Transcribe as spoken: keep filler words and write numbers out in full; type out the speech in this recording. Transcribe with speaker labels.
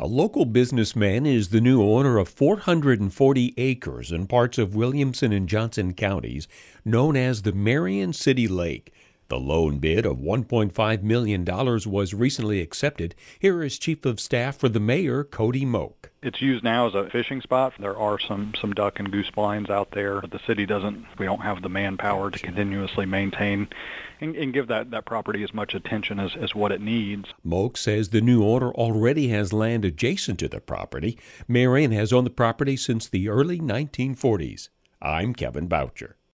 Speaker 1: A local businessman is the new owner of four hundred forty acres in parts of Williamson and Johnson counties, known as the Marion City Lake. The loan bid of one point five million dollars was recently accepted. Here is Chief of Staff for the mayor, Cody Moak.
Speaker 2: It's used now as a fishing spot. There are some, some duck and goose blinds out there, but the city doesn't, we don't have the manpower to continuously maintain and, and give that, that property as much attention as, as what it needs.
Speaker 1: Moak says the new owner already has land adjacent to the property. Marion has owned the property since the early nineteen forties. I'm Kevin Boucher.